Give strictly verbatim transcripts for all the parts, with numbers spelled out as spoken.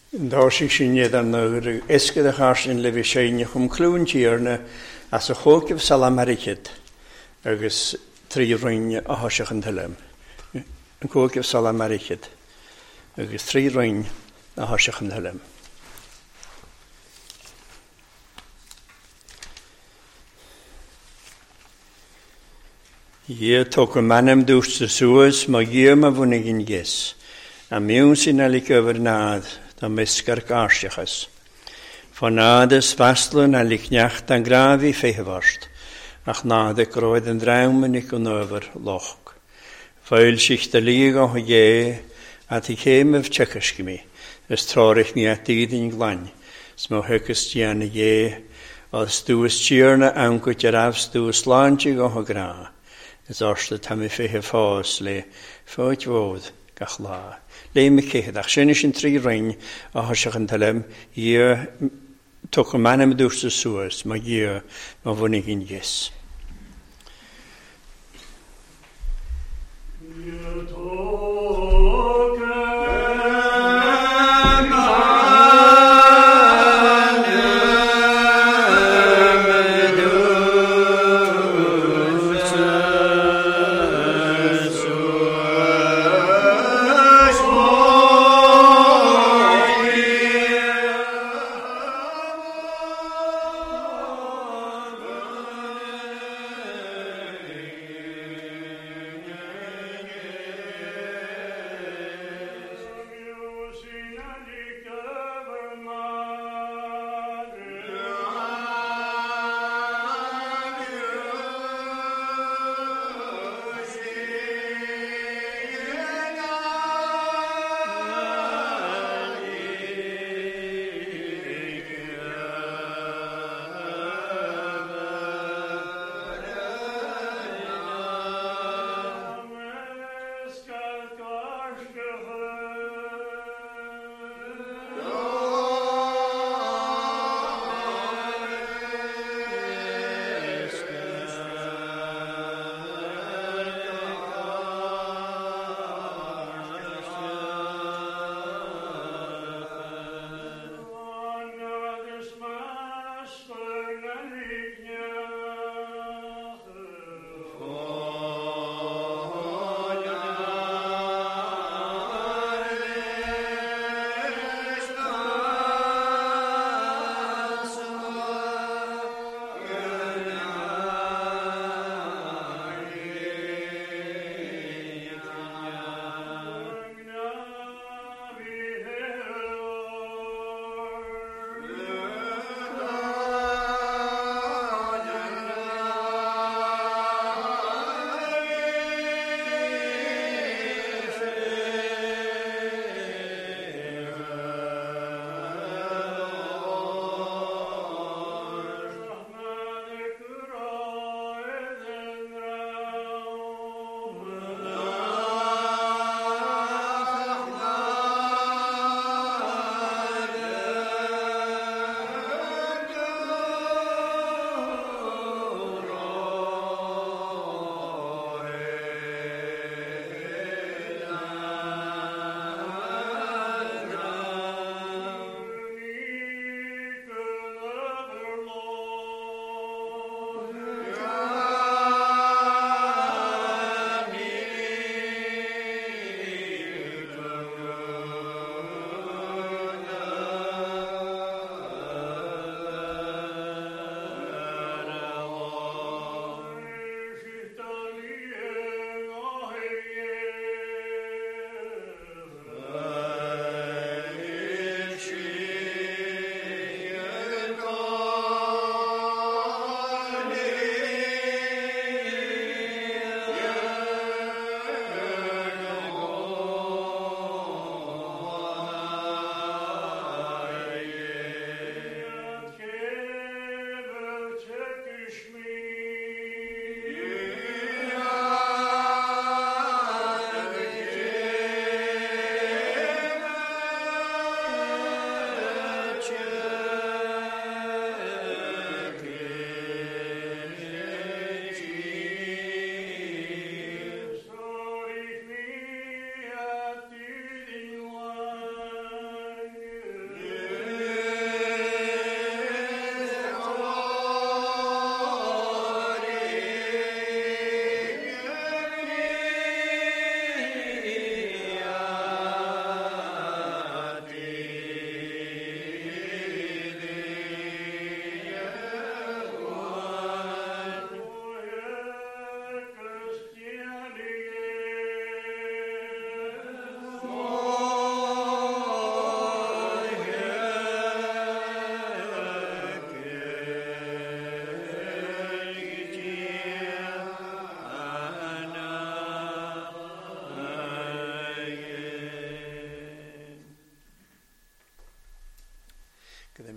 Dáirsigh sin iad an iscad a chásin le bhí séine chum clún tíarna as a chócibh Salamaricid agus trí roinn a thoiseach an tuilim. An chócibh Salamaricid agus trí roinn a thoiseach an tuilim. Ie tóca manam dústa suas má ghiam a bhunig in gis, a miún sin alig over nád da misgar gáirseachas. Fan nádas fastlun alig neacht an grafi féhvarst, ach náda gróid an draumanig an over loch. Fáil sich da líg á hé at i chéimh tsecaskimi, ys tróirich ní a tídin gláin, smó hucas diana hé, as dúas tíarna angut ar afstúas láintig á hrá. Is orsta tam i féhe fás le fáid bhód gach lá. Le mi céad ach sinne sin trí ring a thoiseach an tuilim í tóca manam dústa suas má í má bhunig in gis.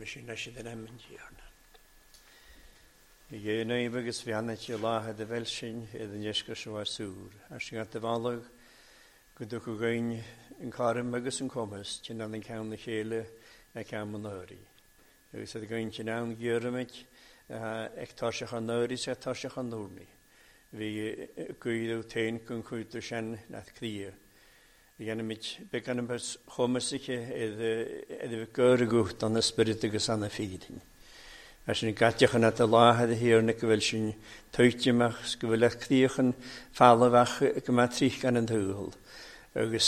sin na sydd yn emyn diarna. I gyn o'i bygys fi anna ti laha dy fel sy'n idd yn ysgol sy'n war sŵr. A sy'n gata falog gydwch o gyn yn carym bygys yn comas ti'n an yn cawn na chele a cawn yn ori. Ygys ydy gyn ti'n awn gyrymig ec torsach an ori sy'n torsach an nŵrni. Fi gwyd o tein gyn cwyd o sian nath cria. Fi gan ymwyd byg gan ymwyd chomas i'ch edrych fi gyr y gwyd o'n ysbryd ygys anna ffyd hyn. A sy'n gatiach yn at y lahad y hir na gyfel sy'n teitymach, gyfel eich criach yn falafach gyma trich gan yn dhwyl. Ygys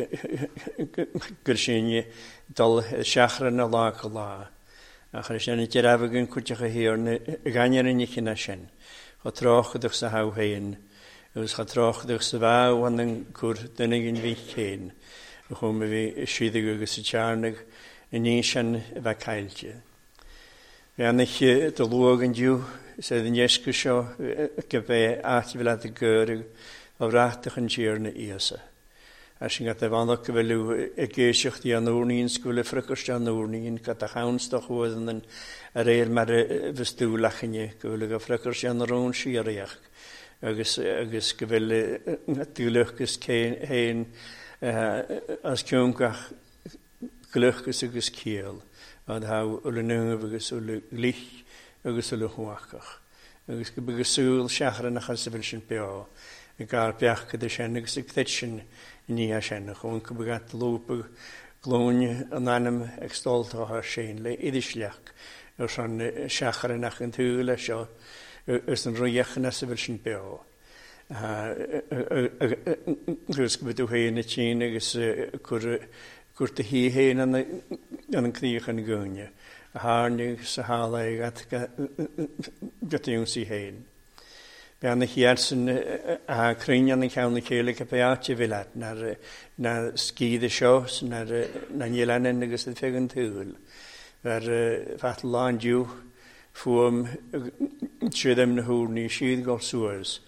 gyr sy'n dal siachra na lag o la. A chan sy'n yn gyrafag yn cwtiach y hir na ganyer yn eich yna sy'n. Cha troch ydych sa haw hain. Ys cha troch ydych sa faw an yn cwr dynig yn fi hain. Chwm y fi sydd ygys y charnig yn un sy'n fa caeltio. Fe annych dy lwag yn diw sydd yn iesgw sio gyfe at fel at y gyr o fratach yn gyr na iasa. A sy'n gata fannog gyfelw y geisiach di anwrni'n sgwyl y ffrygwrs di anwrni'n gata chawnstoch oedd yn yr eil mar y fystwlach yn ei gyfelw y ffrygwrs di anwrni'n siarach. Agus gyfelw y dylwchgys hen as cwmgach glychgys agus ciel. Ad haw ul yn ynghyf agus ul lich agus ul hwachach. Agus gyfelw sŵl siachran achas y fel sy'n bio. Y gael biach gyda sy'n agus y gdyd sy'n ni a sy'n chwn cybygat lwp glwn yn anam egstolt o har sy'n le iddislach. Ys yn siachar yn ach yn tŵl asio ys yn rwyach yn asafel sy'n bio. Ys gybydw hyn y tîn agos cwrt y hi hyn yn yn crych yn gwynia. A harnig sa halau at gatiwn si hyn. Bean y hiarsyn a cryn yn cawn y cael y capeat i filat na sgyd y sios na nilan yn agos y ffeg yn tŵl. Fer fath lan diw ffwm sydd am na hwyr ni sydd gol sŵrs.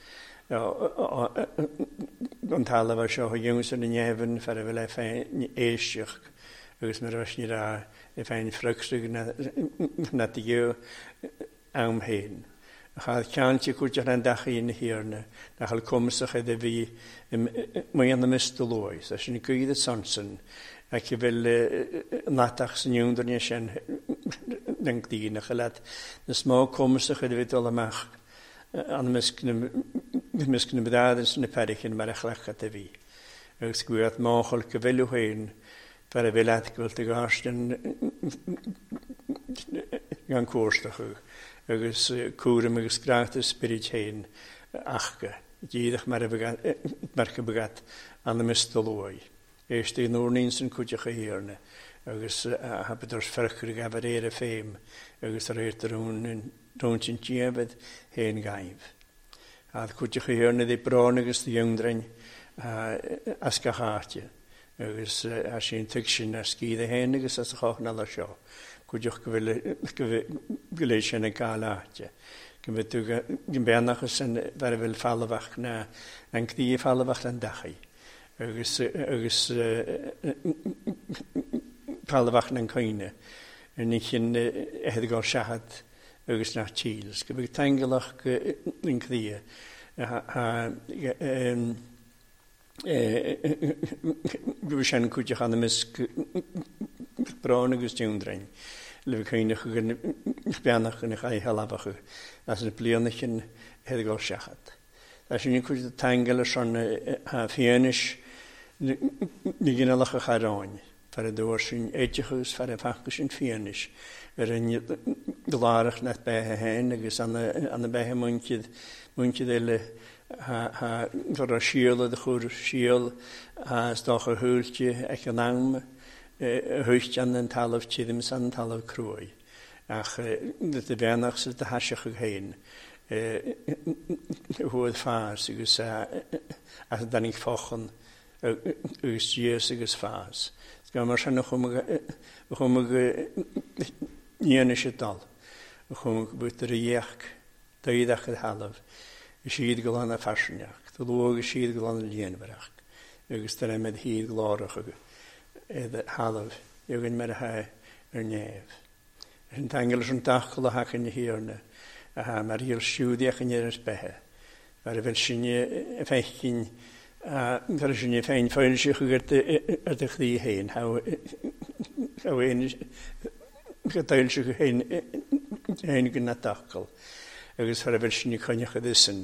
Ond tala fa sio ho ywns yn y nefn fer y fel effain eisiach agos mae'r ras ni ra effain ffrygsig na diw am hyn. Chad cant i cwrt yn dach un hirna, na chael cwmsach edrych fi mwy yn y mystolwys. A sy'n gwydd y sonson, ac i fel natach sy'n yw'n dyn ni sy'n yn gdyn, a chael at na små cwmsach edrych fi dol amach, an y mysgyn y byddad yn sy'n y perich yn mae'r achlach at y fi. Ac sgwydd mochol gyfelw hyn, fer y fel at gyfel dy gast yn gan cwrstach yw. Agus cwrym agus grath y spirit hyn achga. Gydach mae'r bygat an y mystol o'i. Eist ein o'r ni'n sy'n cwtiach y hirna. Agus a bydd o'r ffyrchwyr gafod eir y ffeim. Agus ar eir rhwng sy'n tiefyd hen gaif. A cwtiach y hirna ddi bron agus dy ywngdrain asgach atio. Agus a sy'n tygsyn a sgyd y hen agus as y choch na la sio. Gwydioch gyfleis yn y gael atio. Gymbenach ys yn fer fel falafach na yn gdi falafach yn dachu. Agus falafach na'n coine. Yn eich yn edrych o'r siahad agus na tîls. Gyfyd tangelach yn gdi. Gyfyd sy'n cwydioch an y mysg bron agus diwndrain. Le fi cynnych yn bianach yn eich ai halafach yw. As yn y blionach yn heddig o'r siachad. As yn yw'n cwyd y tangel y son a ffianus ni gynalach ych arawn. Fer y dŵr sy'n edrych ys, fer y ffacus yn ffianus. Fer yn glarach nath behe hen, agos an y behe mwyntydd ele gyda siol y ddechwr siol a stoch o'r hwyltio ac yn awm. Hwyllt an yn talaf ti ddim san talaf crwy. Ach, dydy fianach sydd dy hasiach ag hyn. Hwyd ffars agos a da ni'n ffochan agos dias agos ffars. Gan mae'r sy'n chwmwg nian eisiau dal. Chwmwg bwyd yr iach dweudach y halaf. Y sydd gylan a ffasiynach. Dylwg y sydd gylan y lienfarach. Agos dyna med hyd glorach agos. Edd halaf, yw gyn mae'r hae yr nef. Yn tangel sy'n dachol o hach yn y hirna. A ha, mae'r hil siwdiach yn yr ysbehe. Mae'r fel sy'n y feichyn, mae'r sy'n y fein ffein sy'ch ygyd ydych ddi hyn. Haw ein, gydael sy'ch hyn, hyn gyda dachol. Agus mae'r fel sy'n y cynnych y ddysyn.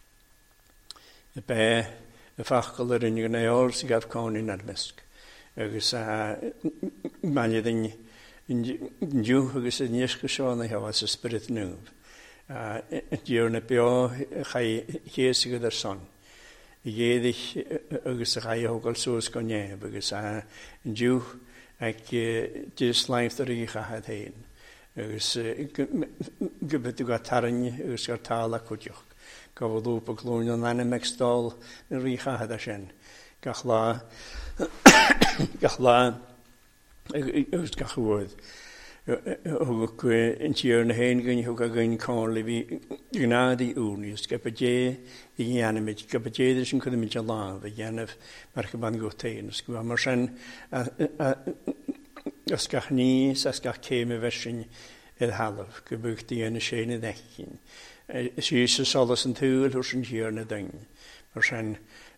Y be, y ffachol yr unig yn ei ôl sy'n gaf cawn yn armysg. Agus a, mae'n ydyn yn diw agus yn ysg ysôn ei hawas ysbryd nŵf. Diwr na bio chai ches i gyda'r son. I geddich agus a chai hogol sŵs goneb agus a yn diw ac dys laif ar i chahad hyn. Agus gybyd yw gatarn agus gael tal ac wdiwch. Gafod lŵp o glwn o'n anam ag stol yn rhi chahad a sien. Gach la, gach la, agus gach wyd. Hwg yn tiwr na hyn gyn hwg a gyn cael i fi gnad i ŵni. Ys gab a dje i gianam yd, gab a dje ddys yn cwyd ymwyd a laf, a gianaf march y ban gwtein. Ys gab a mar sy'n, ys gach nis, ys gach ceim y fersyn idd halaf, gybwch di yn y sien y ddechyn. Ys ys y solas yn tŵl hwrs yn tiwr na dyng. Mar sy'n,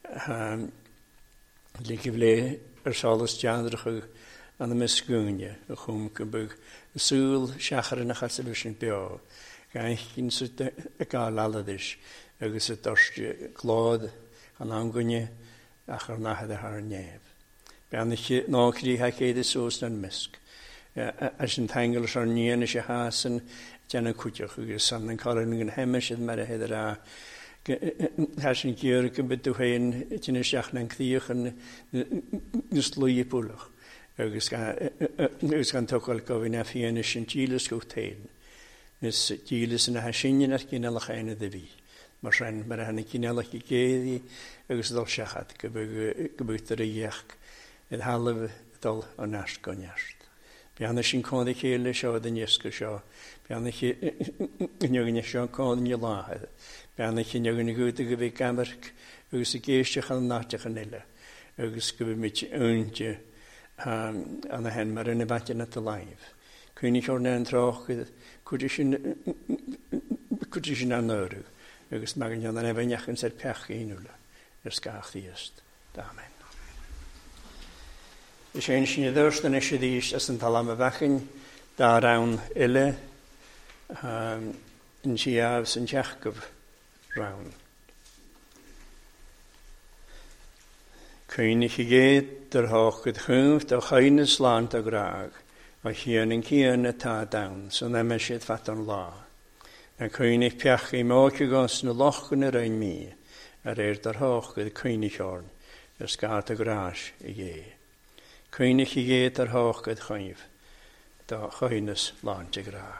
lig i fle yr solas diadrach an y misgwnia, y chwm gybwg y sŵl siachar yn achas y fysyn bio. Gaich yn sydd y gael aladys, agos y dorsti glod an angwnia ach ar nahad y har nef. Bean eich nôcri haich eid y sŵs na'n misg. As yn tangol sy'n nian eisiau hasyn, jan y cwtiwch, agos san yn cael yn hemys ydd mar a hedd a has yn gyr gybyd dw hyn, tyn eisiach na'n cdiwch yn nslwy i bwlwch. Agus gan tocol gofyn a fian ys yn gilys gwtein. Nes gilys yn a hasynyn ar gynalach ein y ddifi. Mae'r rhan mae'r hann y gynalach i geddi agus ddol siachad gybwyt yr eiach edd halaf ddol o nast goniast. Bian ys yn cod i chael sio oedd yn ysg sio. Bian ys yn ygyn sio cod yn y lahad. Bian ys yn ygyn y gwyd y gyfi gamarc agus y geisiach yn natach yn illa. Agus gyfi mit yndio Um, an a hen mar yn y batyn at y laif. Cwynig o'r na'n troch, cwyd eisiau anyrw. Agus mag yn yn efo niach yn ser pech i unwla. Ys gach ddiast. Amen. Ys ein sy'n ddwrs yn eisiau ddys as yn tal am y fachyn da rawn yle yn siaf sy'n tiachgyf rawn. Cwynig i gyd yr hoch gyda chwmft o chain y slant o graag, o chian yn cian y ta dawn, so na mesydd fatan la. Na cwynig piach i moch i gos na loch yn yr ein mi, ar eir dar hoch gyda cwynig orn, yr sgat o gras i ge. Cwynig i gyd yr hoch gyda chwmf, do chain y slant o graag.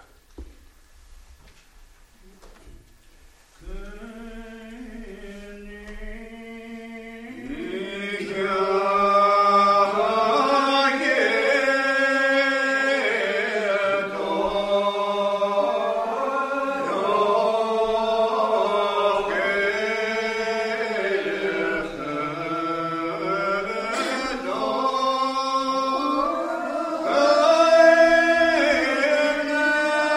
Amen.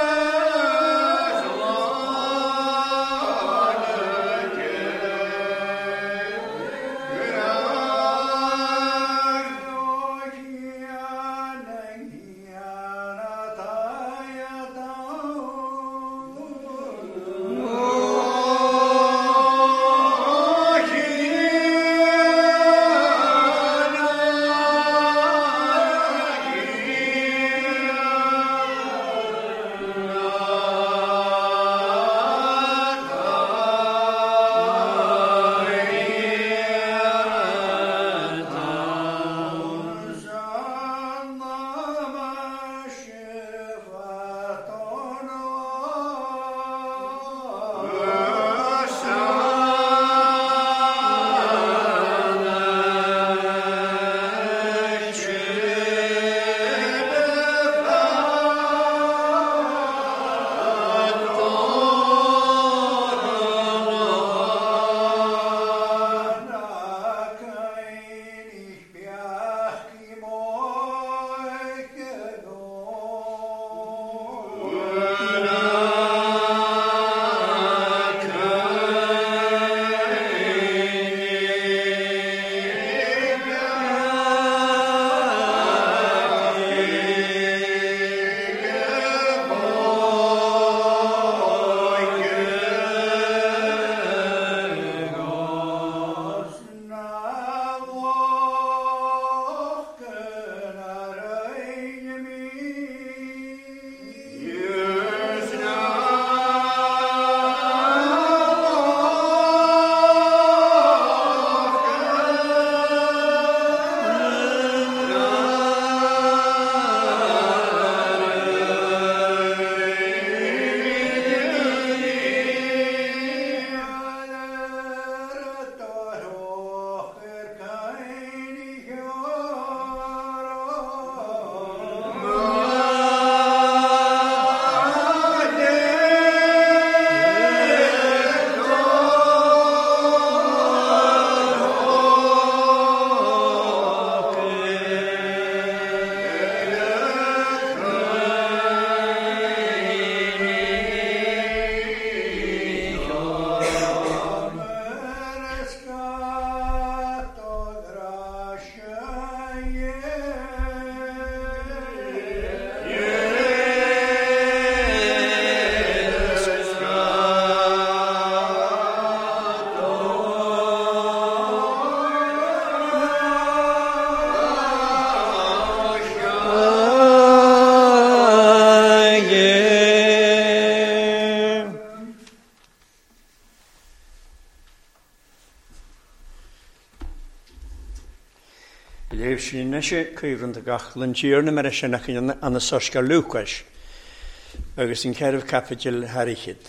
Cwyfryn dy gachlan tír na mar sin ac yn y sosga Lucas agus yn cerf capitol harichyd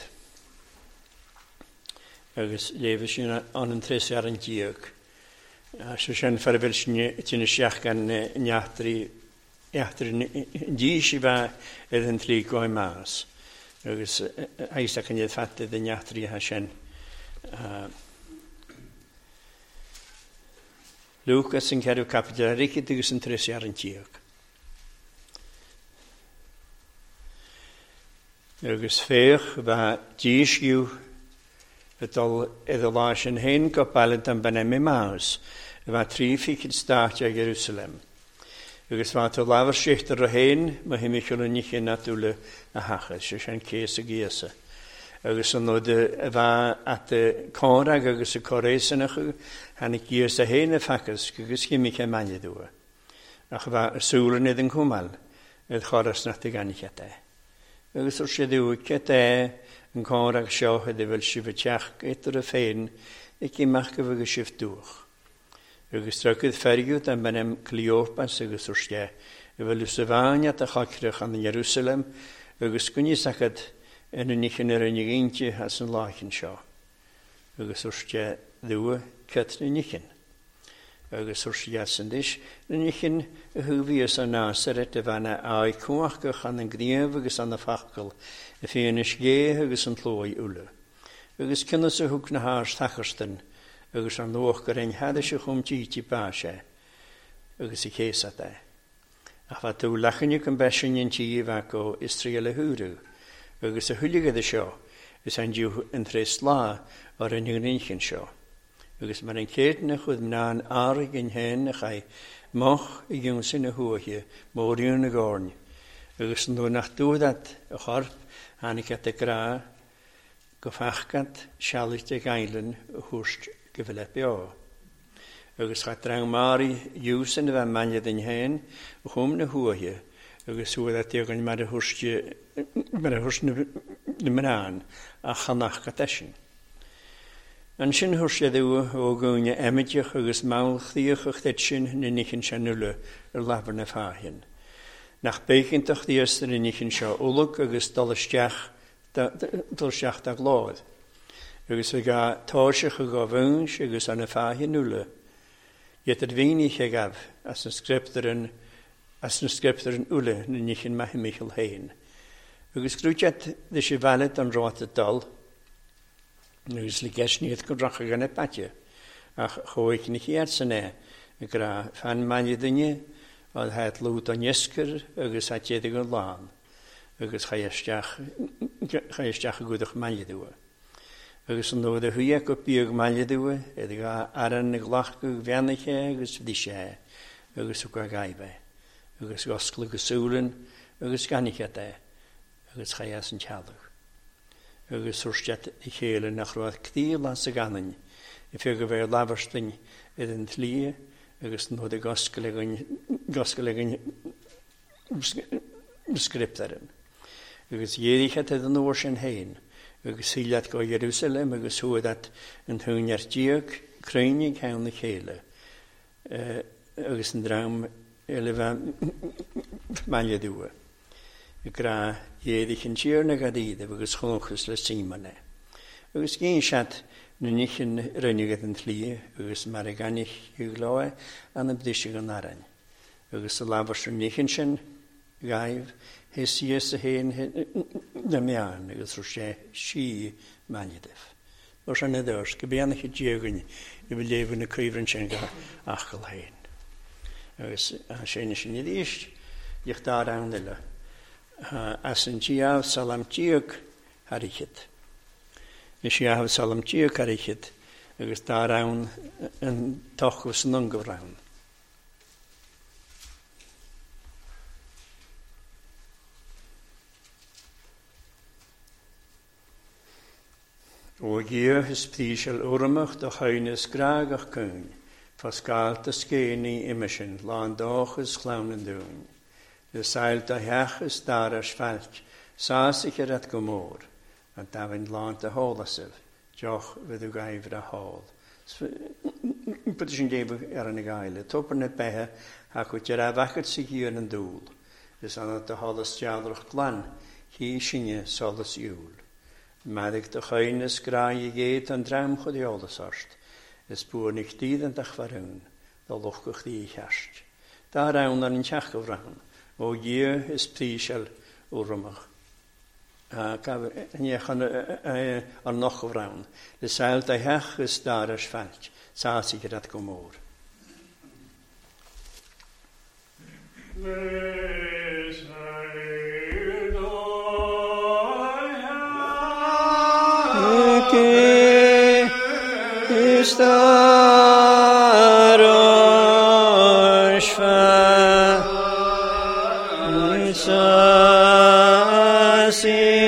agus lefys yn an yn tres ar yn diog a so sy'n ffarfel sy'n tyn y siach gan niatri niatri dis i fa yr yn tli goi mas agus eis ac yn ydd ffatydd y niatri ha sy'n Lucas yn cerw capitol harichyd agus yn tres ar yn diog agus fech fa dis yw ydol iddo las yn hyn gopalent am banemi maus fa tri ffigyd start a Jerusalem agus fa to lafar sicht ar o hyn mae hym eich o'n nich yn adwle a hachas sy'n ces y gysa agus yn oed fa at y corag agus y cores yn eich han ik gys a hyn y ffacas agus hym eich yn mani dwa ach fa y sŵl yn iddyn cwmal yd choras na dy gan eich ade agus o'r sydd yw gyda yn corag sio hyd fel sydd y tiach gyda'r y ffein ac i mach gyfag y sydd dwch agus trygydd ffergiwyd am benem Cleopas agus o'r sydd fel ysafaniad a chocrach an Jerusalem agus gwni sacad yn unig yn yr unig eintio as yn laich yn sio. Agus o'r sydd ddwy cyt yn unig yn. Agus o'r sydd asyn dys, yn unig yn y hwfi ys o Nasaret y fanna a'i cwach gych an yn gniaf agus an y ffacol y ffyn ys ge agus yn tloi wle. Agus cynnes y hwg na hars thachyrstyn agus an lwch gyr ein hadys y chwm tît i bashe agus i cesa da. A fa dw lachan yw gymbesyn yn tîf ac o Israel y hwrw. Agus y hwlig ydy sio, ys an diw yn tres la o'r yn yw'n einchyn sio. Agus mae'n ein ced na chwyd mna'n arig yn hyn a chai moch i gyn sy'n y hwyddi, môr yw'n y gorn. Agus yn dod nach dwyd at y chorp, anig at y gra, gofachgad sialit y gaelyn y hwst gyfylep o. Agus chai drang mari yw's yn y fan maniad yn hyn, y chwm na hwyddi, agus hwyd at yw'n mar y hwst mar y hwst na mna'n a chanach gadesyn. An sy'n hwrs yw o gwyn emediach agus mawl chdiach o'ch ddetsyn yn unig yn sy'n nwle yr lafar na ffahyn. Nach beigint o'ch ddiast yn unig yn sy'n olwg agus dolysdiach da glod. Agus y ga torsiach o gofyns agus an y ffahyn nwle. Yet yr fi'n eich agaf as yn sgriptar yn as yn sgriptar yn ule yn unig yn mahi Michael Hain. Agus grwydjad ddys i falet am rot y dol Nus li gesniad gwdrach gan y badge. Ach chwych ni chi arsan e. Y gra fan mani dynnu. Oedd haid lwyd o'n iesgyr. Agus hat jedig o'n lan. Agus chai ysdiach y gwydwch mani ddiwa. Agus yn dod y hwyag o biog mani ddiwa. Edrych aran y glach gwyg fianach e. Agus fydis e. Agus o gaibe. Agus gosglyg y sŵlyn. Agus ganich e de. Agus chai as yn tialwch. Agus wrstiad i chéile nach roedd cdíl as y ganin. I ffeg o fe lafarstyn idd yn tli, agus nod y gosgoleg yn sgriptaren. Agus iedich at idd yn oes yn hyn, agus hiliad go Jerusalem, agus hwyd at yn hwn ar diog, creunig hawn y chéile. Agus yn draam elefa manya dwa. Y gra iedich yn tier na gadid, agus chonchus le simane. Agus gyn siad na nich yn rynigad yn tli, agus mariganich yw gloe, an y bdysig yn aran. Agus y lafar sy'n nich yn sy'n gaif, hes ies y hen na mian, agus rwys e si manidef. Os yn edrych, gybianach y diogyn, i fi lefyn y cwyfryn sy'n ga achal hen. Agus sy'n sy'n i ddysg, i'ch dar awn ila. As yn diaf salam diog harichyd. Nes i ahaf salam diog harichyd, agus dar awn yn tochws yn ongofrawn. O gio hys prísel urmach do chuines graagach cún, fascalta scéni imishin, lán dóchas chlaunan dún. De sail da heachas daras falt, sásich er at gomór, a davin lán da hólasif, joch vidu gaifr a hól. But is een geef er een geile. Topper net bij haar, haak je daar wakker zich hier een doel. Dus aan het de alles jadrog glan, hier zie je zoals joel. Maar ik de geines graaien geet en druim goed die alles harst. Es boer niet die den dag waarin, dat lochig die herst. Daar ruim dan in tjach gevraagd. O je is priesel urmach. En je gaat er nog gevraagd. De zeil de hech is daar als valt. Saß ich dat gomor. Is daar als valt. Saß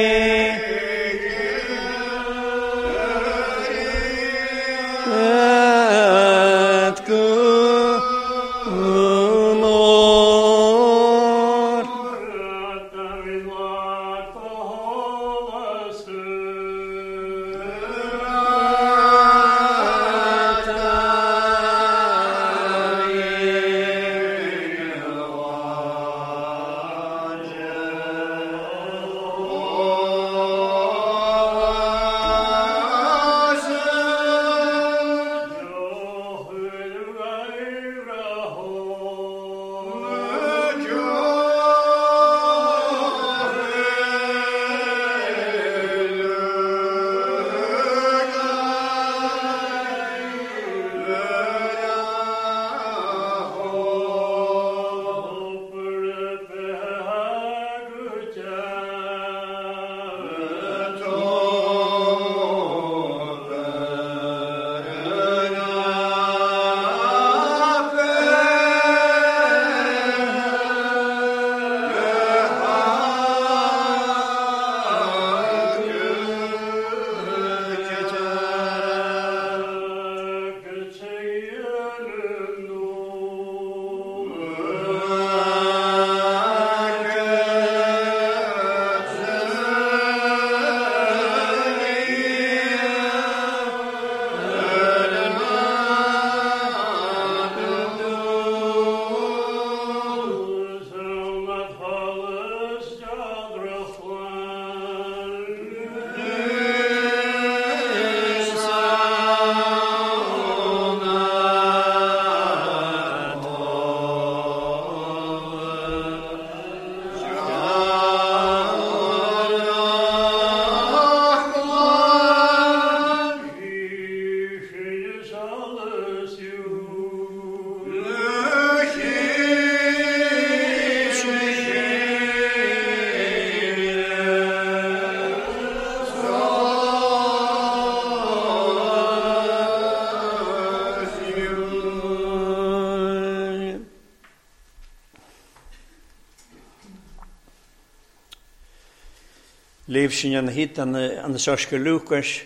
leef sin an hit an an soske Lucas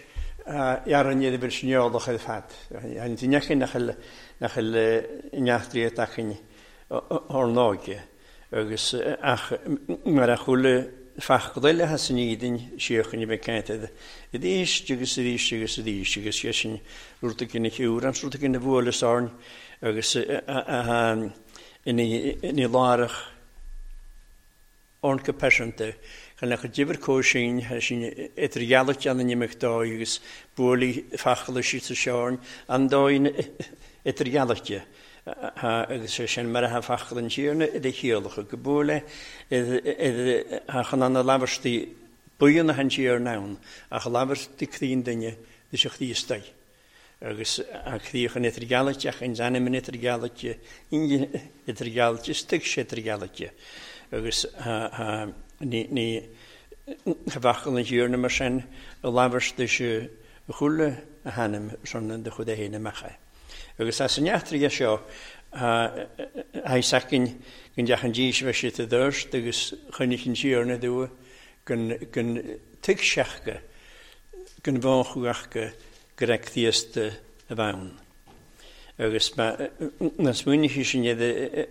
jaran je de bersnjoldig het hat. En die nechin nach el nach el injachtri tachin hornoge. Agus ach mar a chule fachgdelle hasen idin sjøchen bekend. Det is jugus det is jugus det is jugus jesin urtekin huran urtekin de vole sarn agus in in larach onke patiente kan ik jiver coaching has in het reality aan de mechtoigus bolie fachliche te schauen aan doin het reality ha session maar ha fachlen jerne de heilige gebole ha gaan aan de laversti boeien han hier nou a laversti clean dinge de zich die stay agus a kriegen het reality in zijn minute reality in het reality stuk het reality agus ha ni ni gewachel en jurne maar zijn lavers dus je goede hanem zo'n de goede heen mag agus as een jaar terug zo hij zegt in in jachen jees was je te durst dus kan ik in jurne doen kan kan tik schachke gan bháchuach go grectíosta a bhain. Agus na smúnichi sin iad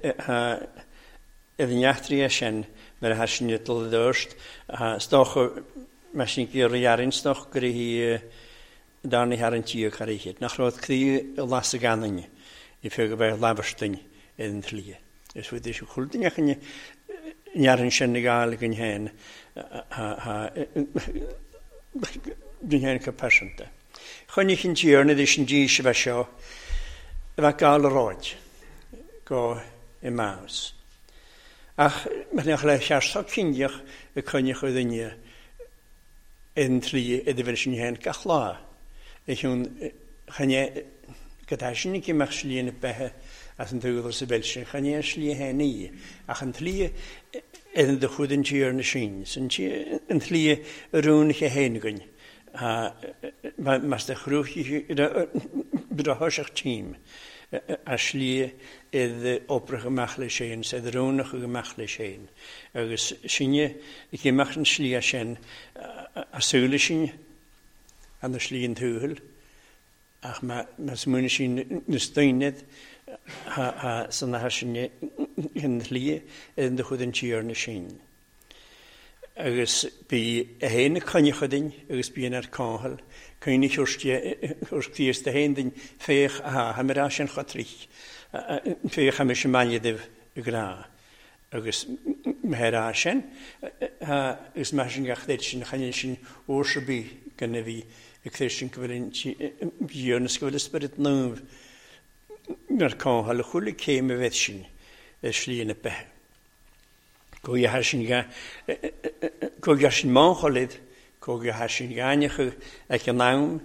iad neachtarí sin mar a sin iad dul dúirst stocha me sin gyr iarin stoch gyda hi darni har yn tîg ar eich. Nach roedd cri las y ganyn i ffeg o fe lafarstyn yn tlia. Ys wedi eisiau chwldyn eich yn iarin sy'n gael yn hen yn hen capasynta. Chwn i'ch yn tîr nid eisiau dîs y fesio fe gael yr oed go y maws. Ach, mae'n eich le siarso cyndiach y cyndiach oedd yn ie yn tri ydy fel sy'n hen gachla. Eich hwn, chanie, gyda sy'n i gymach sli yn y behe as yn tygol o'r sefyl sy'n, chanie sli hen i. Ach yn tli ydyn dychwyd yn tîr yn y sy'n. Yn tli yr wn eich hen gyn. Mas da chrwch i bydd o hosach tîm. A sli ydy obrach ymach le sy'n, sef yr wn o'ch ymach le sy'n. Agus sy'n i gymach yn sli a sy'n a sŵl sy'n an y sli yn tŵl. Ach mae smwyn sy'n nystwynedd a sy'n a sy'n yn sli yn dychwyd yn tîr yn y sy'n. Agus bu a hen y cynnych ydyn, agus bu yn ar congel. Cynnych wrth gys dy hen dyn ffeich a hamar a sy'n chwatrich. Ffeich am ysyn maniadyf y gra. Agus meher a sy'n, agus mae sy'n gach ddyd sy'n chanyn sy'n o'r by gan fi y cthys sy'n gyfylyn bion ysgwyl ysbryd nŵf na'r congel y chwle cem y fedd sy'n y sli yn y beth. Gwy a sy'n ga gwy a sy'n mancholydd gwy a sy'n ganach ac yn nawn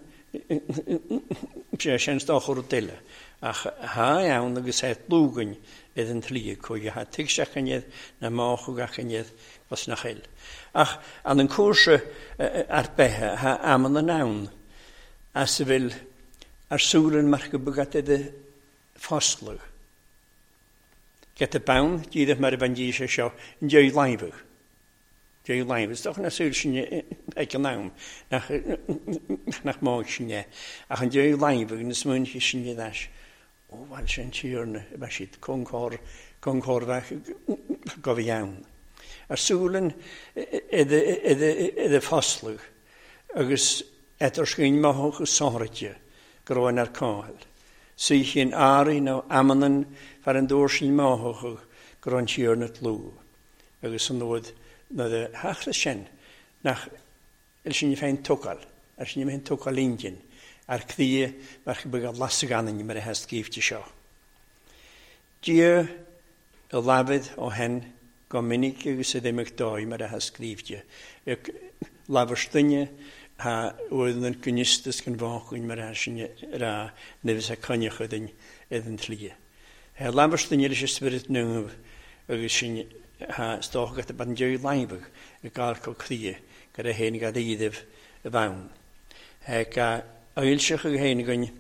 sy'n stoch o'r dyle. Ach ha iawn agus het lwgyn ydyn tli gwy a tigsach yn ydd na manchog ac yn ydd bos na chyl. Ach, an yn cwrs ar behe, ha am yn y nawn, a syfil ar sŵr yn march gybygat ydy ffosglwg. Get y bawn, gydych mae'r bandi eisiau sio, yn dweud laifwg. Dweud laifwg, doch na sŵr sy'n eich yn nawn, nach mog sy'n e. Ach yn dweud laifwg, yn ysmwyn chi sy'n e ddas. O, wal sy'n tîrn, y basid, concor, concor fach, gofi iawn. Ar sŵlen ydy ffoslwg, agos etor sgyn mohwch y sortio, groen ar congel. Sych yn arin o amanan far yn dŵr sy'n mohwch groen tîr na tlw. Agos yn ddod, nad y hachla sy'n, nach el sy'n fein tokal, ar sy'n fein tokal indien, ar cddi mae'r chybygad lasaganyn mae'r hest gifti sio. Dia y lafydd o hen, Gominnig agus y ddim ag doi mae'r a hysgrifdio. Ag lafarstynnu ha oedd yn gynnistus gan fachwyn mae'r a sy'n ra nefys a cynnych oedd yn tlia. Ha lafarstynnu ys ysbryd nŵf agus sy'n ha stoch gata ban dweud laifag y gael cael cria gyda hen gada iddif y fawn. Ha ga oilsych ag hen gyn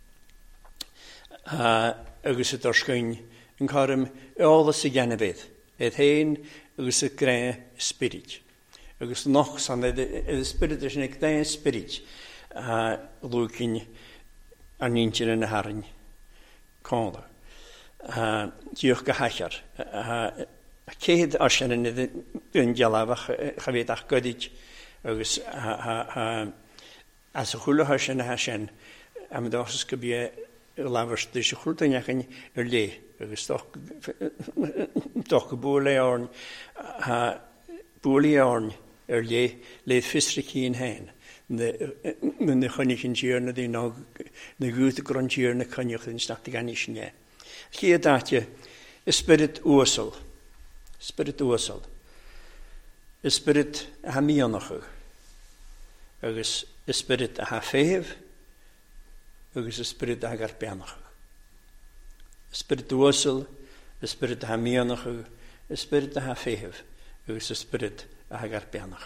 agus y dorsgyn yn corym olas y ganafydd. Edd hen, agus y gre spirit. Agus noch san, edd y spirit ys yn y gre spirit. Lwgyn ar nintyn yn y harin. Conda. Diolch gahachar. Ceid asyn yn yn dialafach, chafyd ach gydyd. Agus as y chwlo hasyn a hasyn. Am y dos ysgybio y lafars dys y chwltyn ac yn y le. Agus toch geboel eorn, boel eorn er le leed fistrik in heen. De chonich in jier na die nog de gute grondjier na chonich in stak de ganish nie. Hier dat je spirit oosel, spirit oosel, spirit ha mionach, agus spirit ha fehev, agus spirit ha garpenach. Spirit oosel, y spirit a ha mionach, y spirit a ha fehev, agus y spirit a ha garpenach.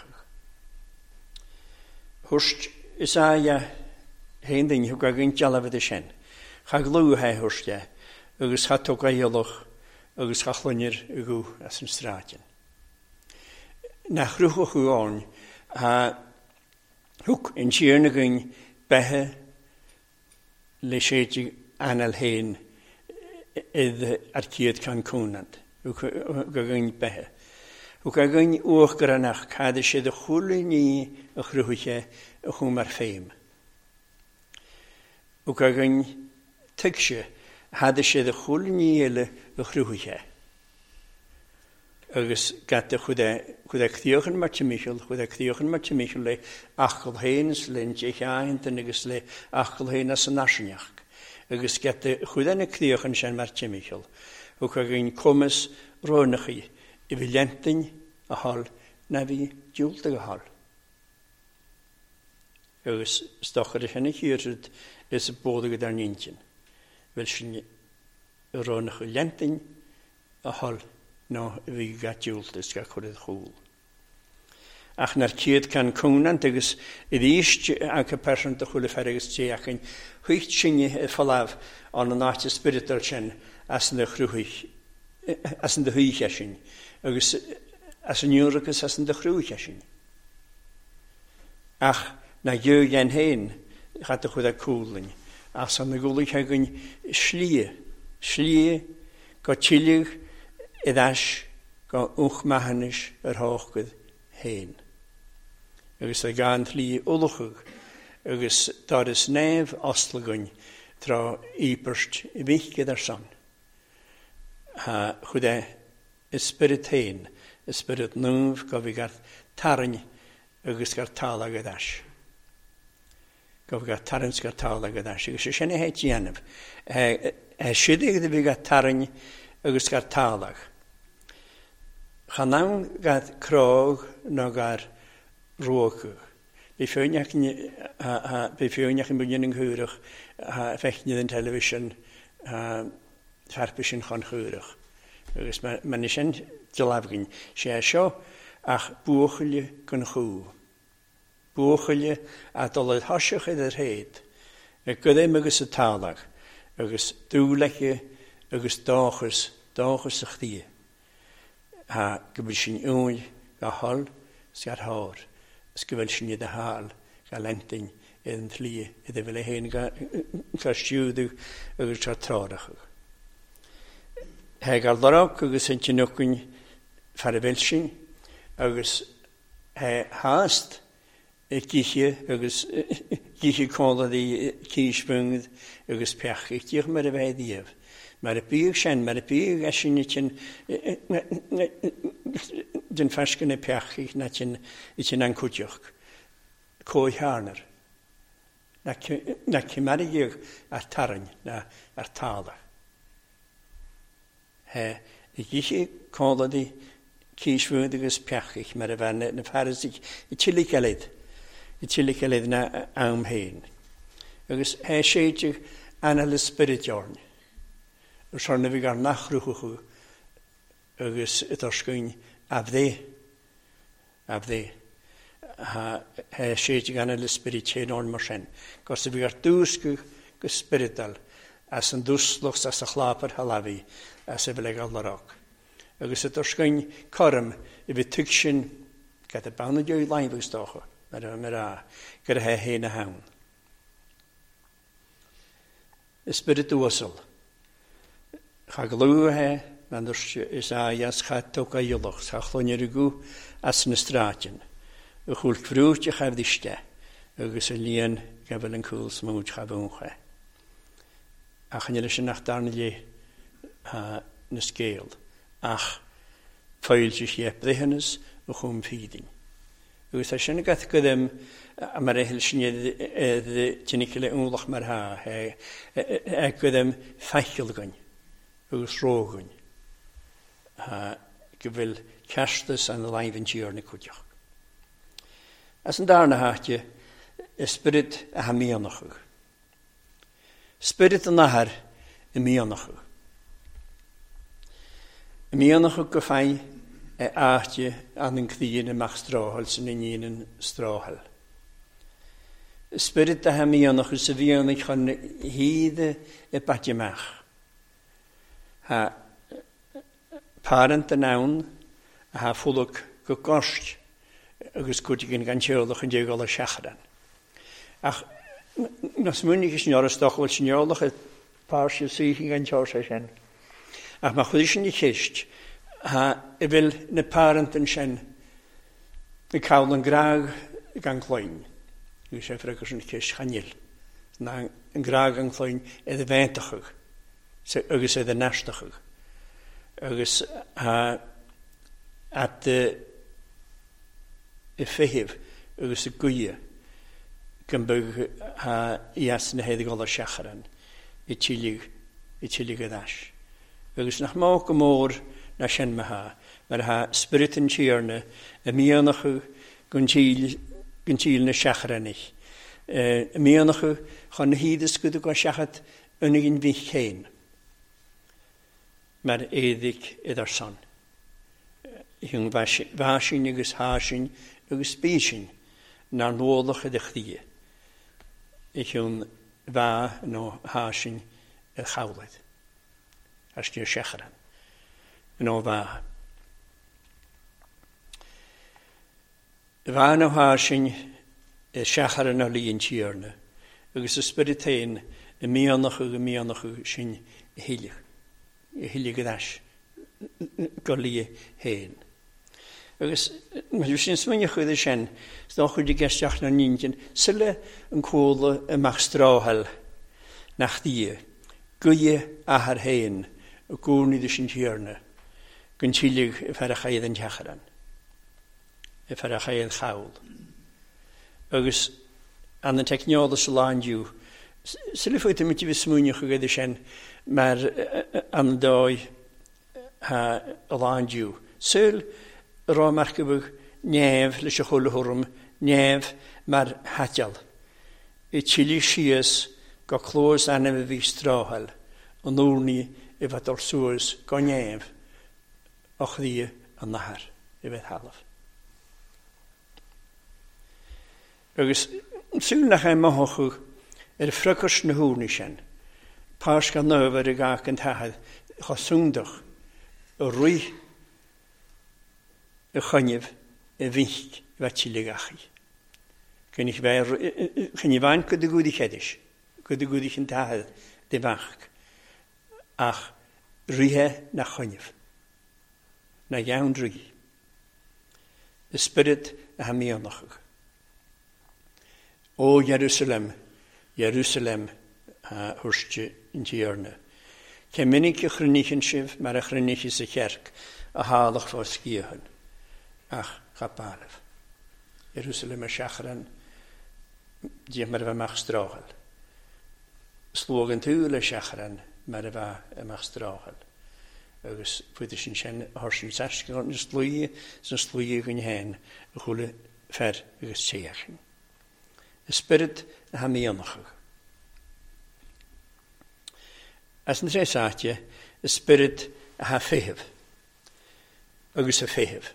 Hwst is a ia hen dyn hwg ag yn jalafod y sien. Chag lw ha hwst ia, agus ha tog a iolwch, agus ha chlunir y gw as yn stradyn. Na chrwch o'ch o'n, ha Hwc yn siarn ag yn behe le séidir anal hain idd ar ciad can cúnant. Hwc ag yn behe. Hwc ag yn uach granach cad y sydd y chwli ni y chrwche y chwm ar ffeim. Hwc ag yn tygsio had y sydd y chwli ni y chrwche. Agus gata chwda chwda cdiochan Martin Michael, chwda cdiochan Martin Michael le achal hains le njechaint agus le achal hain as nasniach. Agus gata chwda na cdiochan sian Martin Michael. Hwc ag yn comas ronachi i fi lentyn a hal na fi diwldag a hal. Agus stochar i hynny hyrryd is y bodig gyda'r nintyn. Fel sy'n ronachi lentyn a hal no vi gatjult is ga chwrdd chwl. Ach na'r ciad can cwnant agos idd eist ac y person dy chwle fergus ti ac yn hwycht syni y ffalaf on yn ati spiritual sy'n as yn dy chrwych as yn dy hwych asyn agos as yn ywrygys as yn dy chrwych asyn. Ach na yw gen hen chad y chwrdd cwlyn as yn y gwlych ag yn slie slie go tilig Idash go uchmahanis er hoogud heen. Agus a gant li ulchug, agus dar is neef ostlagun tra iperst i wichge der son. Ha chude is spirit heen, is spirit nuv go vi gar tarin agus gar tala gadash. Go vi gar tarin gar tala gadash. Agus a syne heit janef. Ha sydig de vi gar tarin agus gar talag. Chanam gad crog no gar roog. Be fionach in be fionach in begin in hurig fechtni in television farpish in chan hurig. Agus man is in jalabgin. Sé seo ach buochelje kun chu. Buochelje at al het hasje er heet. Ek gudem agus a talag. Agus dúletje agus dagers dagers sich die. Ha gybyl sy'n ŵl ga hol sy'n hawr. Sgybyl sy'n ydy hal ga lentyn yn thli iddo fel e hen ga stiwdw agos tra trodach. He gael ddorog agos yn tynwcyn farafel sy'n agos he haast e gichie agos gichie kolad i kiesbungd agos pech ich diolch mar y fe dief. Maar de pier zijn, maar de pier als je niet een den verschillende pech net een iets een kutjoch, kooi harner. Dat je maar je artaren, na artalen. He, ik je kon die kieswürdiges pech, maar er waren een farisig, het chillig geled, het chillig geled na aum heen. Dus hij zei je aan alle spiritjorn. Sorna vi gar nachruchu agus itorskuin abde abde ha he shit gan el spiritual on marchen cos vi gar dusku go spiritual as an duslochs as a chlaper halavi as a beleg allarok agus itorskuin karm i vi tukshin gat a bana jo live stocha mer mer a ger he he na haun spiritual Chaglú he, man is a jas chattok a joloch, chachlon yrigu as na straten. Y chwlt frwt i chaf ddiste, agus y lian gafel yn cwl smwyd chaf wnche. Ach yn ylys yn ach darn li na sgeil, ach ffail sich je ddehynys y chwm ffidin. Agus a sy'n gath gydym, a mae'r ehel sy'n ydy tynigile wnlach mae'r ha, a gydym ffeicilgyn. Agus rógan go bhfuil ceastas an laimh an tíor na cúteach. As an darna háte is spirit a ha míonachug. Spirit an nahar i míonachug. I míonachug go fai e áte an an cdíin amach stráhal san in íon stráhal. Spirit a ha míonachug sa bhíonach chun híide e batjamach. Ha parent an awn a ha ffwlwg go gorst agus cwtig yn gan tiolwch yn diogol o siachran. Ach, nas munig is nioras dochel sniolach het paarsje syching gan tjorsa shen. Ach, ma chwydys yn i chist, ha, e vil na parent yn shen, y cawl yn graag gan cloen. Yw'n sef rygos yn i chist chanil. Na yn graag gan cloen edrych fentachig, agos edrych nastachig. Agos, ha, at y y ffehif, agos y gwyau. Gymbyg ha ias na hedig ola siacharan i tilig i tilig adash. Agus nach mauk amor na shen maha, mar ha spirit in chierne a mianachu guntil guntil na siacharanich. A mianachu chan hides gudu go siachat unigin vich heen. Mar edig edar son. Jung vashin agus hashin agus spesin na nolach edich die. Ik hun va no hasin y chawled. As di'r siachran. No va. Va no hasin y siachran o li'n tiarna. Agus y spiritain y mianach y mianach sy'n hilig. Y hilig ydash. Goli hen. Agus, mae sy'n smynio chwyd y sien, sdach wedi gestiach na nindyn, syle yn cwle y mach strahel nach die, gwy ahar hen, y gwrn i ddysyn tiarna, gyntilig y ffarachaidd yn tiacharan, y ffarachaidd chawl. Agus, an y techniol y sylan diw, syle ffwyd y mynd i fi smynio chwyd y sien, mae'r an doi y lan diw, syl, Rá marcabug nef leis a chula hwrm, nef mar hatial. I tili sias go clós anam a bhí stráhal, an úrni i fad o'r sŵs go nef och ddi an nahar i fedd halaf. Agus sŵn nach ein mahochwg er ffrygos na hwrni sien, pas gan nöfer i gach yn tahad, choswngdach, y rwy y chynnyf y fynch fe tilig achi. Gyn ich fain gyda gwyd i chedys, gyda gwyd ich yn tahad dy fach, ach rhyhe na chynnyf, na iawn rhy. Y spirit a hamionachig. O Jerusalem, Jerusalem a hwrstio yn tiarna. Ke minig y chrynich yn sif, mae'r chrynich is y kerk a halach fos gihyn. Ach, chabalef. Jerusalem a siachran, diach mar fa mach strahal. Slog yn tŵl a siachran, mar fa mach strahal. Agus pwyd ysyn sien horsyn sasgol yn slwy, sy'n slwy gyn hen, y chwle fer agus teachyn. Y spirit a hamionachig. As yn tre satje, y spirit a ha fehef. Agus a fehef.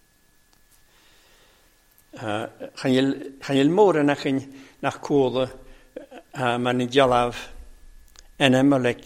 Chan il môr nach yn nach cwle ma'n i dialaf enam o lec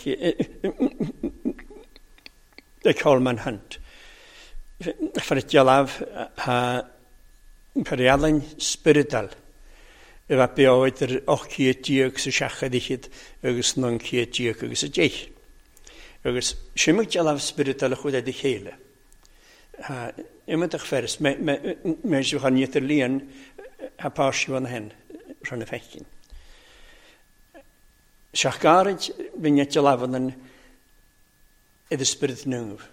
y col ma'n hynt. Far y dialaf periadau'n spiritual y fa beoed yr och ciet diog sy'n siachad ichyd agos non ciet diog agos y deich. Agos siamag dialaf spiritual y chwyd edrych heile. Ymwyd eich ffers, mae'n siw chan ietr lian a parsio yn hen, rhan y fechyn. Siach garad, fi'n ietr lafon yn edrych spirit nŵf.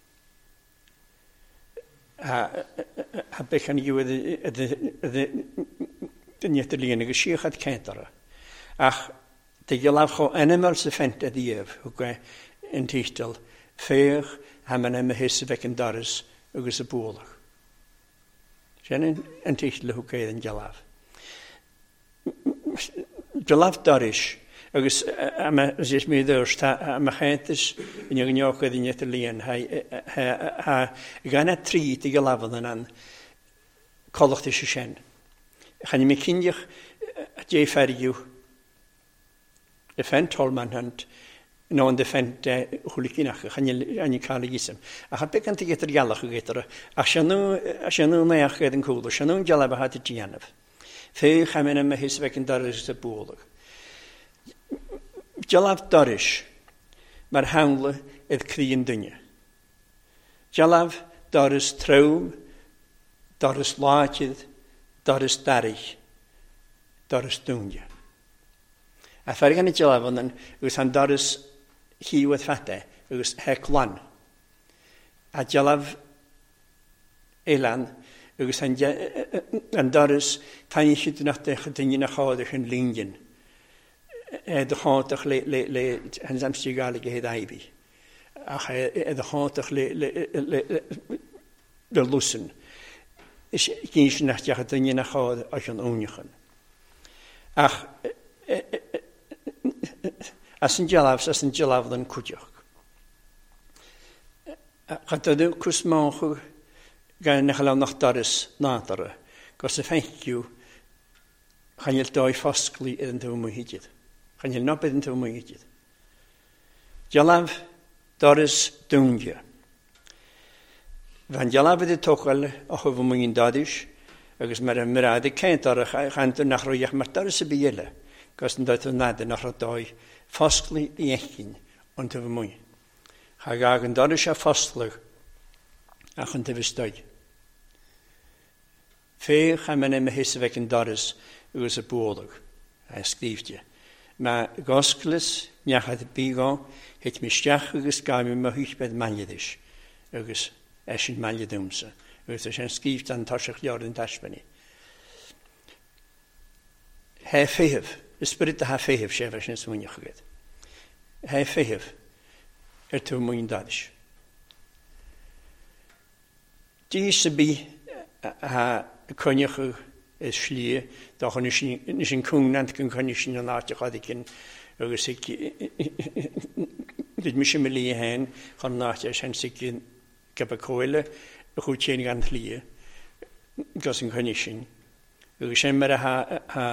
A bechan i yw yn ietr lian, ag siach ad centara. Ach, dy gilaf cho animal sy'n ffent edrych ef, hwgwe yn teithtal, ffeich, haman am y hys y fec yn daris, agus y bwlach. Sian yn teithlu hwgaidd yn jalaf. Jalaf daris, agus am y sys mi ddwrs, am y chentys yn yw'n iochyd yn ydych lian, ha gan a tri i galafodd yn an colwch ddys y sien. Chan i mi cyndiach a dje feriw, y ffen tolman hynt, no yn defend hwlicinach, chan i cael ei gysym. A chan began ti gyda'r ialach o gyda'r, a sian nhw neach gyda'n cwlw, sian nhw'n jalaf a had i dianaf. Fé chaimena me his vecin daris a búlag. Jalaf daris, mar hangle ed crían dunne. Jalaf daris traum, daris láitid, daris darich, daris dunne. A fer gan i jalaf onan, ys han daris hiwedd fate, ys hec lan. A jalaf elan, ys han daris tan i chyd nach dech dyn na chadach yn lingyn. De chadach le, le, le, han samstig gael i hedd aibi. Ach de chadach le, le, le, le lusen. Is gynns nach dech dyn na chad ach yn ownjachan. Ach, as yn jalaf, as yn jalaf dan cwdiach. Gaat dat ook kus mogen gaan nechalaw nach daris nadere. Gos y fenkiw gaan je doi fosgli yn tyw mwy hydyd. Gaan je nabyd yn tyw mwy hydyd. Jalaf daris dungia. Van jalaf ydy tochel och o fy mwyn dadis. Agos mae'r myrad y caint ar eich hand yn nach roiach mae'r daris y biele. Gos yn dod o nad yn nach doi fosgli i echyn ond tyw mwy. Hag ag yn daris a fosglig ach yn tyw stoi. Fe chaimene me hys vec yn daris ywys y bwolwg. A sgrifdio. Mae gosglys niachad y bigo het mi stiach ygys gael mi ma hwchbedd manlydys. Ygys esyn manlydymsa. Ygys ysyn sgrifd an tasach lior yn tasbani. He ffehyf. Ysbryd a ha ffehyf sef ysyn smwynioch ygyd. He ffehyf. Er tyw mwyn dadys. Dys y bi ha coniach y slie, doch yn ysyn cwnant gyn coniach yn anatach adig yn ygys ag dyd mysio myli hen, chon natach ysyn syg yn gyda coel y chwyd chen gan lie, gos yn coniach yn. Ygys yn myr ha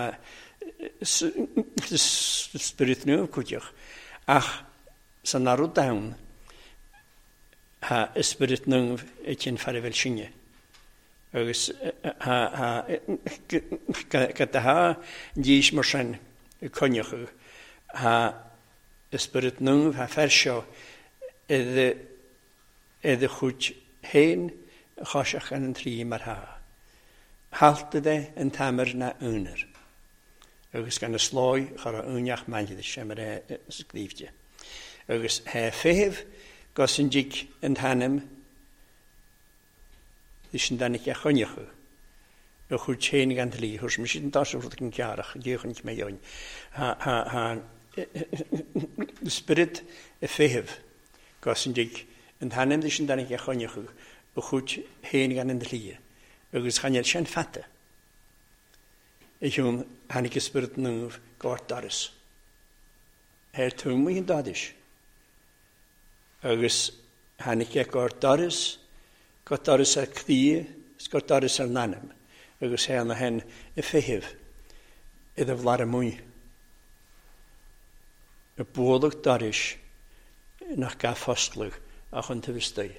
spirit nhw cwdiach. Ach, san arw dawn, ha ysbryd nhw eich yn ffarw fel synia. Agus ha gyda ha dys mor sy'n coniach ha ysbryd nhw ha fersio edrych chwyd hen chosach yn tri mar ha. Halt yde yn tamer na uner. Agus gan y sloi chara uniach manlid sem yr sgrifdio. Agus he ffef gos yn dig yn hanem Is yn dan ik a choniach y. Y chwyd chen gan tli. Hwrs mis yn das o'r yn giarach. Diolch yn me ioen. Ha, ha, ha. Spirit y ffehef. Gos yn dig yn hanem is yn dan ik a choniach y. Y chwyd chen gan yn tli. Ygys chanel sian ffata. Ich hwn hanig y spirit nŵf gort daris. Her tŵm wy'n dadis. Ygys hanig e gort daris. Got daris ar cdi, got daris ar nanem. Ygys hen a hen y ffehif. Iddo flar y mwy. Y bwolwg daris. Nach gaff hosglwg. Ach yn tyfystau.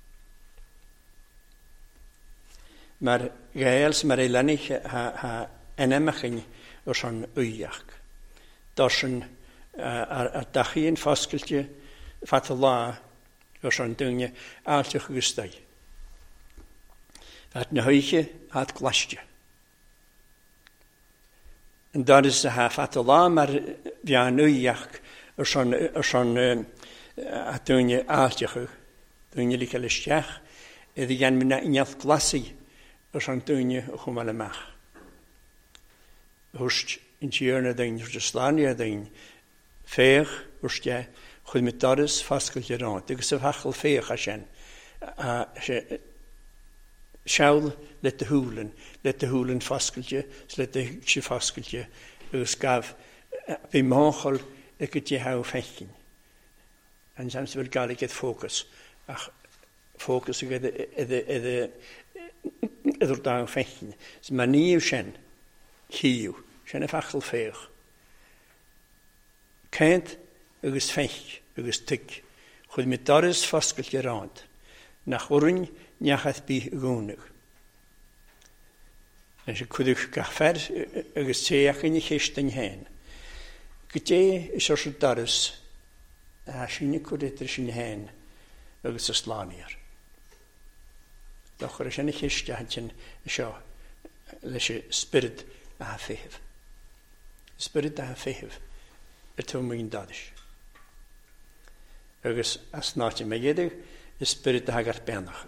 Mae'r gaels, mae'r eilenich ha, ha enemach yn o'r son wyach. Dorsyn ar, ar dachi yn ffosgyltio fat y la o'r son dyngu altioch gystau. Fat na hoiche hat glasje. En dat is ha fat y la maar vian wyach o'r son, o'r son a dyngu altioch dyngu lich alistiach iddi gan mynd uniath glasi o'r son dyngu o chwmal ymach. Hwst yn tiarna dyn, hwst y slania dyn, ffeich, hwst e, chwyd mi doris ffasgol i rhan. Dygys y fachol ffeich a sien. Siawl let y hwlen, let y hwlen ffasgol i, let y hwlen ffasgol i, ys gaf, fi mochol y gyd i haw ffechyn. Yn sams fel gael i gyd ffocus. Ach, ffocus y gyd ydy'r daw ffechyn. Mae ni yw sien. Hiw, sy'n y ffachol ffeich. Caint ygys fech, ygys tyg. Chwyd mi doris ffosgol i rand. Nach wryn niachad bi gwnwg. En sy cwydwch gaffer agos teach yn i chysd yn hen. Gydde is o'r sy'n darys a sy'n i cwydwyd yr sy'n hen agos yslanir. Doch yr sy'n i chysd a hyn sio leis y spirit a ffeif. Spirit a ffeif y tŵm yn dadys. Agos as nati mae yedig y spirit a hagar benach.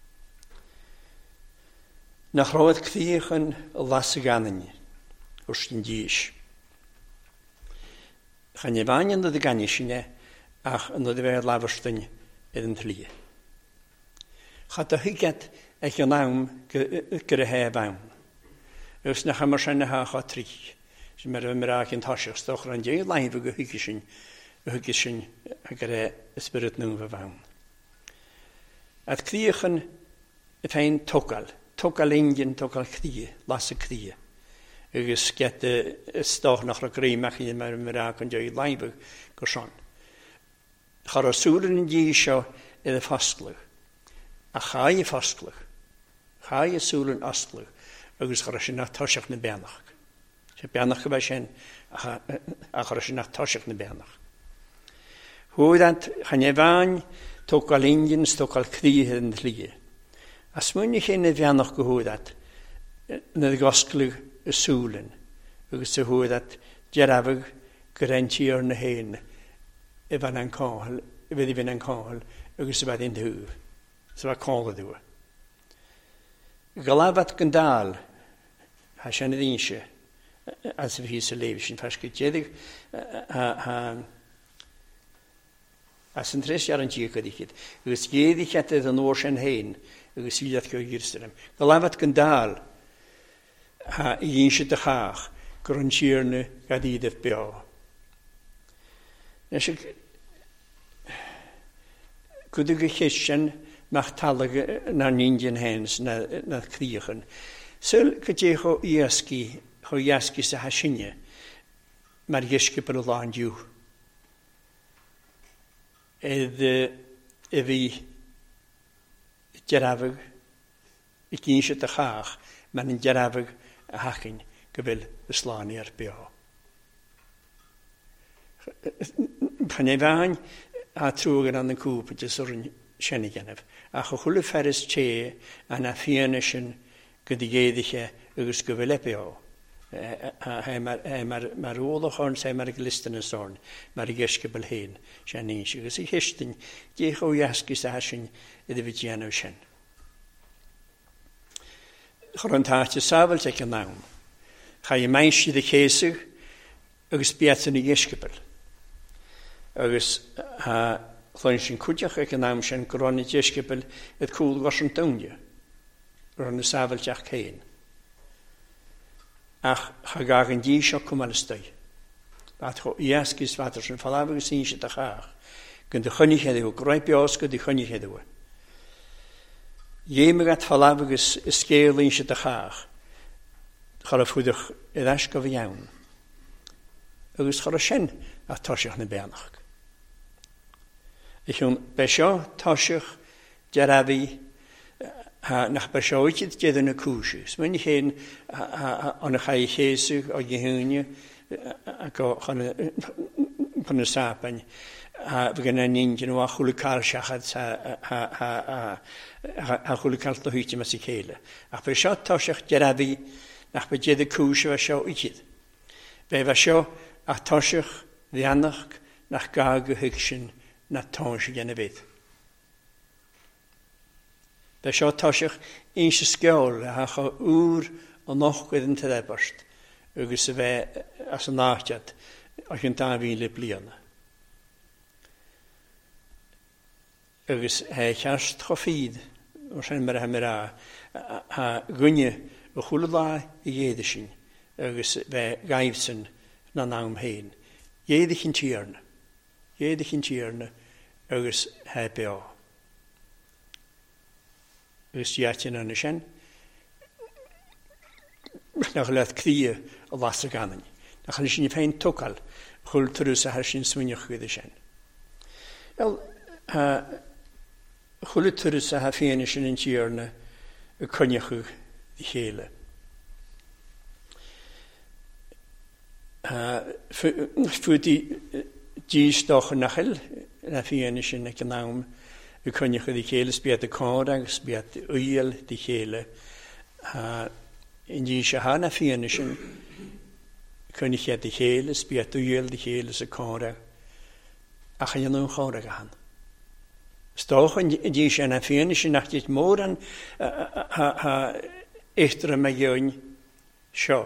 Nach roedd cthiach yn las y ganyn wrth yn dys. Chan i fan yn dod y ganys yna ach yn dod i fe lafyrstyn iddyn tli. Chad o hygad eich o'n awm gyda heb awm. Ys nach am sy'n ha cha trich. Sy'n mae'r ymwraig yn tosio stoch rhan dweud laif o gyhygysyn o hygysyn gyda ysbryd nhw'n fy fawn. Ad cthiach yn y fein togal. Togal Indian, togal cthiach, las y cthiach. Ygys get y stoch nach rhaid grimach i mae'r ymwraig yn dweud laif o gyson. Char o sŵr yn dysio iddo ffasglwg. A chai y ffasglwg. Chai y sŵr yn asglwg. Ygys char o sy'n atosiach na benach. Sy'n benach gyda sy'n a char o sy'n atosiach na benach. Hwydant chan efan togal Indian, togal cthiach yn ddli. As mwyn i chi'n efenach gyhwydant na ddgosglwg y sŵlyn. Ygys y hwydant gerafag gyrentio'r na hyn efan yn cael, efyd i fynd yn cael, ygys y bad i'n dhwyf. So fa cael y ddwy. Galafat gyndal, ha sy'n y ddynsi, as y fi sy'n leif sy'n ffasgyd jedig, as yn tres ar yn gyd gyda'i. Ygys gedig at yn o'r sy'n hyn, ygys i liad gyda'i gyrstyrym. Galafat gyndal, ha i ddynsi dy chach, gyrwntyrna gadidaf bio. Nes y gwydwg y chysyn mach talag na'n Indian hens na, na cthiachan. Syl gydych o iasgu, o iasgu sa hasinne, mae'r iasgu byr o lan diw. Edd y fi gerafag, y gynsio dy chach, mae'n gerafag a hachyn gyfel y slani ar bio. Pan ei fain a trwg yn anna cwp ydys o'r siennig enaf. Ach o chwle fferys te a na ffianus yn gydageiddiche ygys gyfel ebio. Mae'r ôl o chorn se mae'r glistyn yn sorn. Mae'r gysgybl hyn. Sian un sy'n gysig hystyn. Diech o iasgus a hasyn iddo fi dian o sien. Chorn taach y safel tec yn nawn. Chai y maes sydd y chesig ygys biat yn y gysgybl. Agus chloen sy'n cwdiach ac yn am sy'n gron i ddysgybl yd cwl gos yn dwngio. Gron y safel diach cain. Ach chagag yn dysio cwmal ystoi. Bat cho iasgus fater sy'n falaf agos sy'n sy'n dachach. Gynd y chynnig heddiw, groi bios gyda chynnig heddiw. Iem ag at falaf agos ysgeil yn sy'n dachach. Char o ffwydwch edd asgof iawn. Agus char o sien a tosiach na benach. Ich hwn besio tosiach gerafi nach besio oedyd gedd yn y cwsius. Mae'n ich hyn o'n y chai chesig o gihynio ac o pan y sapan a fy gyda ni'n gyn o a chwle cael siachad a chwle cael dohyti mas i ceile. Ach besio tosiach gerafi nach be gedd y cwsiau besio oedyd. Fe besio a tosiach ddianach nach gag y hygsyn na tonsig yn y fydd. Fe sio tosiach un sy'n sgiol a cha ŵr o nochgwydd yn tyddebarst ygys y fe as y nachdiad ac yn da fi'n le bliana. Ygys he chast choffid o'r sy'n myr hamir a a gwynnu o chwle la i eidysyn ygys fe gaifsyn na nawn hyn. Iedych yn tîrna. Iedych yn tîrna agos hebio. Agos diatyn yn y sien. Nach laeth cria o las y ganyn. Nach yn sy'n fein tocal chwl trws a har sy'n smynioch gyda sien. Wel, chwl trws a har fein sy'n yn tîrna y cynioch i chéile. Fu die dístoch nachil, na fianne sin ag naam, u cynnych o di chéle sbiad y córag, sbiad uil di chéle. In dí se ha na fianne sin, cynnych e di chéle, sbiad uil di chéle sy córag, a chan nhw'n córag a han. Stoch in dí se na fianne sin nach dit mór an ha eitre me gyn sio.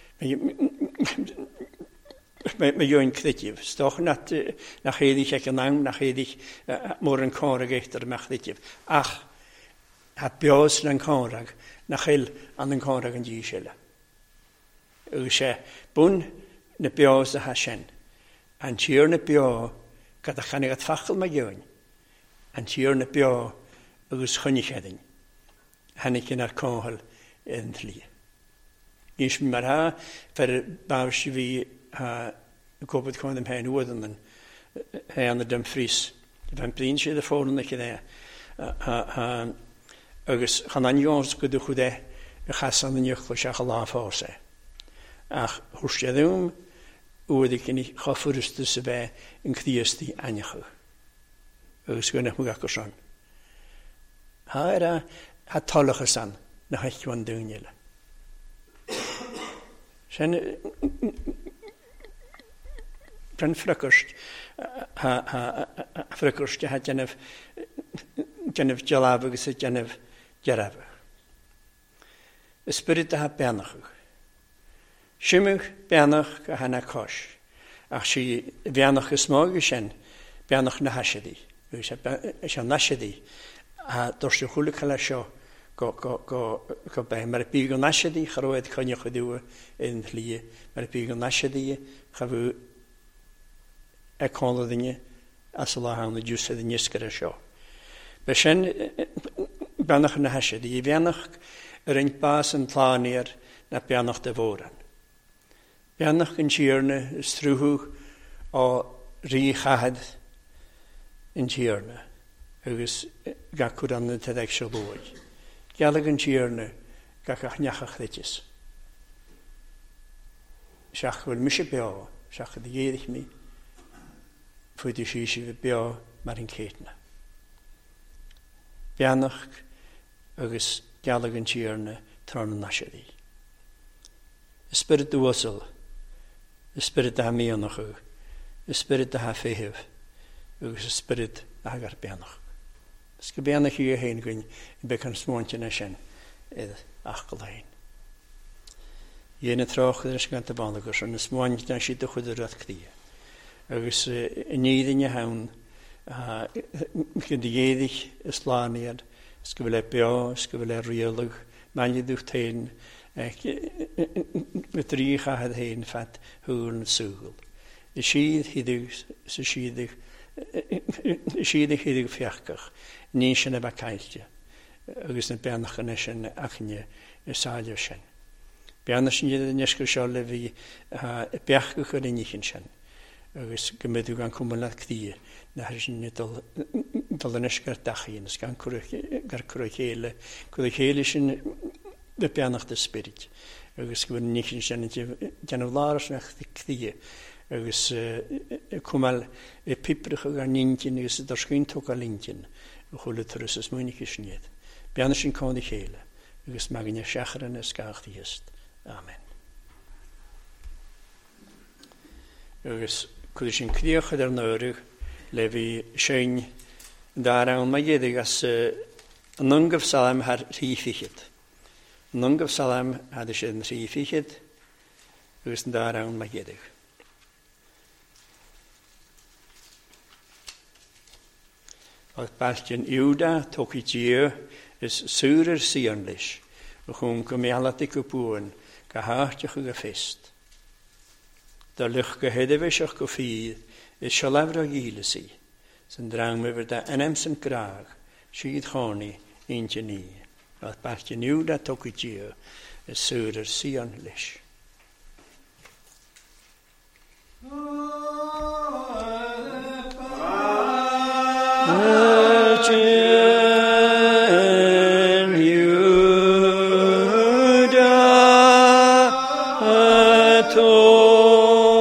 Mae yw'n chdydif. Stoch nach edrych ag yn ang, nach edrych mor yn corag eithter mech chdydif. Ach, hat bios yn corag, nach il an yn corag yn dísile. Yw se, bwn na bios a hasien. An ti'r na bio, gada chanig at ffachel mae yw'n. An ti'r na bio, yw's chynnig edyn. Hannig yn ar cohol yn thli. Gys mi mar ha, fer bawrs i fi ha gobod kon dem hen oden den hen dem fris den prinsie de foren ik der ha agus han an jons gudu chude chasan an yoch cha la forse ach hustedum oedig ni khafurste se be in kriesti anjach agus gönne mu gakkersan ha era hat tollegesan na het wan dunjele sen Bren frykust, frykust, jeg har gennev, gennev jalabug, så gennev jarabug. Spirit har bernach. Shimmug bernach han er kosh. Ach si bernach smog shen, bernach na hashedi. Dus is een nashedi. A dorst de goede kalasho. Go go go go bij maar pigel nashedi, groot kan je gedoe in lie, maar pigel nashedi, gaan a call dinge as la han the juice the niskere show be shen banach na hashe die venach ring pas en planier na banach de voren banach in chierne struhu o ri had in chierne agus ga kuran de tedexo boy galagan chierne ga khnyach khlitis shach wel mishe beo shach de yedig mi voor de shishi we beo maar in ketna. Bianach agus galagan chierne tron nashedi. Spirit de wasel. The spirit de hamianach. The spirit de hafehev. Agus spirit agar bianach. Ske bianach hier heen gun bekan smontje na shen ed achgelein. Jene troch der skant de bandagos en smontje na shit de goede rat krie. Agus in iedere haun kan die jedig slanier, skubele bio, skubele rielig, manje ducht heen, met drie gaat heen vat hoorn zugel. De schied hiedig, ze schiedig, schiedig hiedig fjachtig, niesje ne bakaitje. Agus ne bernach nesen achne saljoschen. Bernachn jede neskusholle wie bergig in nichen. Agus gymryd yw gan cwmwyn at cdi na hysyn ni dal yn ysgar dachi yn ysgan gar cwrw cheile cwrw cheile sy'n y bianach dy spirit agus gymryd nich yn sy'n gan y laras nach cdi agus cwmal y pibrach ag ar nintyn agus y darsgwyn tog a lintyn y chwle trys ys mwyn i cysniad bianach sy'n cwnd i cheile agus magyn y siachar yn ysgach di hyst. Amen. Agus Cwyd sy'n criach ydy'r nyrwg, le fi sy'n dar awn mae gedig as yn ungaf salam har rhifichyd. Yn ungaf salam had sy'n rhifichyd, agus yn dar awn mae gedig. Oedd baltyn iwda toc i dio is sŵr yr sianlis, o chwn gymialat i gwbwn, ga hartioch ag y fest. Da luch gehedewishach go fydd is sialafra gilesi, sy'n drawn me fyrda enem sy'n graag, sydd choni intje ni, oedd bartje niw da toki gio, is sŵr yr sion lish. To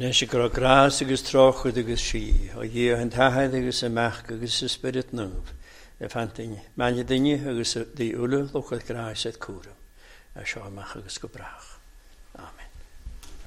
Nes i gro gras agus trochud agus si, o dhi o hyntahaid agus y mach agus y spirit nŵf. E fantin, mae'n ydynnu agus di wlw lwchyd gras et cwrw. A sio mach agus go brach.